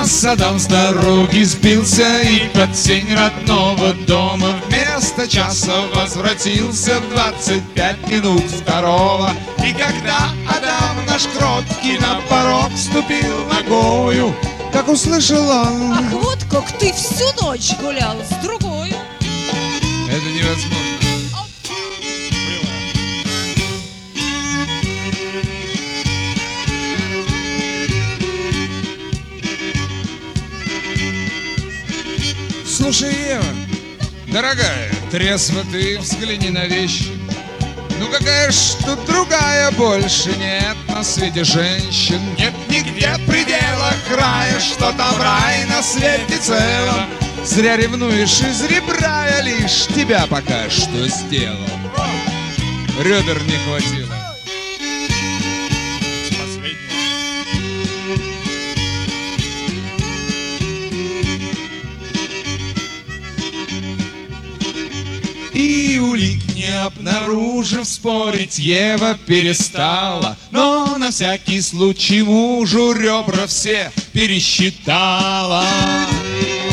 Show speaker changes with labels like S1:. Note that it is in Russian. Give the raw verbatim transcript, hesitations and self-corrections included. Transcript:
S1: раз Адам с дороги сбился и под тень родного дома вместо часа возвратился в двадцать пять минут второго. И когда Адам наш кроткий на порог ступил ногою, как услышал он:
S2: ах, вот как ты всю ночь гулял с другой.
S1: Это невозможно. Слушай, Ева, дорогая, трезво ты взгляни на вещи. Ну какая ж тут другая больше нет на свете женщин. Нет нигде предела края, что там рай на свете целом. Зря ревнуешь из ребра, я лишь тебя пока что сделал. Ребер не хватило. И улик не обнаружив, спорить Ева перестала. Но на всякий случай мужу ребра все пересчитала.